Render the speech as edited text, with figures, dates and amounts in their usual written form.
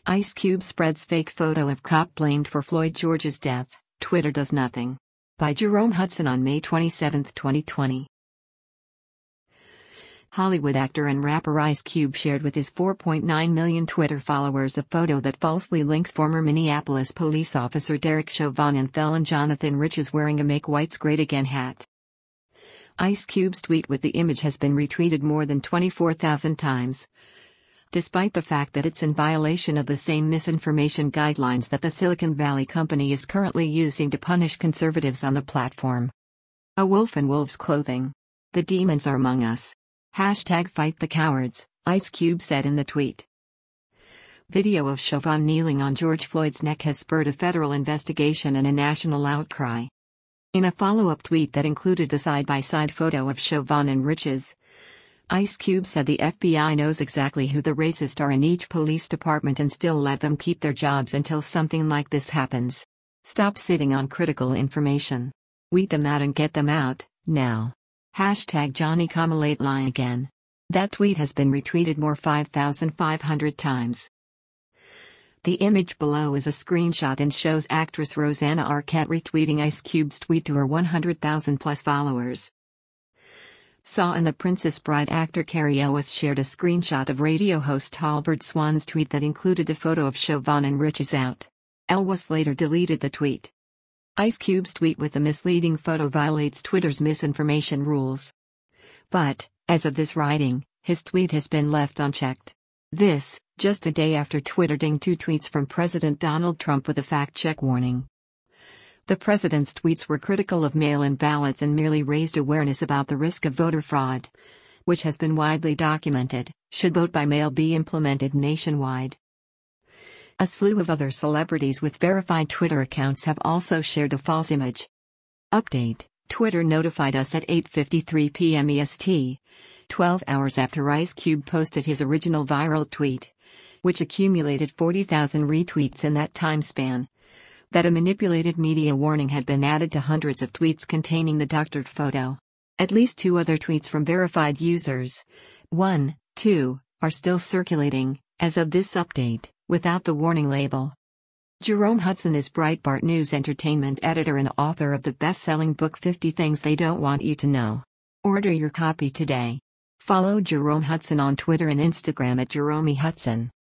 Ice Cube spreads fake photo of cop blamed for Floyd George's death, Twitter does nothing. By Jerome Hudson on May 27, 2020. Hollywood actor and rapper Ice Cube shared with his 4.9 million Twitter followers a photo that falsely links former Minneapolis police officer Derek Chauvin and felon Jonathan Riches wearing a Make Whites Great Again hat. Ice Cube's tweet with the image has been retweeted more than 24,000 times. Despite the fact that it's in violation of the same misinformation guidelines that the Silicon Valley company is currently using to punish conservatives on the platform. A wolf in wolf's clothing. The demons are among us. #Fight the cowards, Ice Cube said in the tweet. Video of Chauvin kneeling on George Floyd's neck has spurred a federal investigation and a national outcry. In a follow-up tweet that included the side-by-side photo of Chauvin and Riches, Ice Cube said the FBI knows exactly who the racists are in each police department and still let them keep their jobs until something like this happens. Stop sitting on critical information. Weed them out and get them out, now. #JohnnyCome again. That tweet has been retweeted more 5,500 times. The image below is a screenshot and shows actress Rosanna Arquette retweeting Ice Cube's tweet to her 100,000 plus followers. Saw and the Princess Bride actor Cary Elwes shared a screenshot of radio host Halbert Swan's tweet that included a photo of Chauvin and Riches out. Elwes later deleted the tweet. Ice Cube's tweet with the misleading photo violates Twitter's misinformation rules. But, as of this writing, his tweet has been left unchecked. This, just a day after Twitter dinged 2 tweets from President Donald Trump with a fact-check warning. The president's tweets were critical of mail-in ballots and merely raised awareness about the risk of voter fraud, which has been widely documented, should vote-by-mail be implemented nationwide. A slew of other celebrities with verified Twitter accounts have also shared the false image. Update: Twitter notified us at 8:53 p.m. EST, 12 hours after Ice Cube posted his original viral tweet, which accumulated 40,000 retweets in that time span, that a manipulated media warning had been added to hundreds of tweets containing the doctored photo. At least 2 other tweets from verified users, 1, 2, are still circulating, as of this update, without the warning label. Jerome Hudson is Breitbart News entertainment editor and author of the best-selling book 50 Things They Don't Want You to Know. Order your copy today. Follow Jerome Hudson on Twitter and Instagram at Jerome Hudson.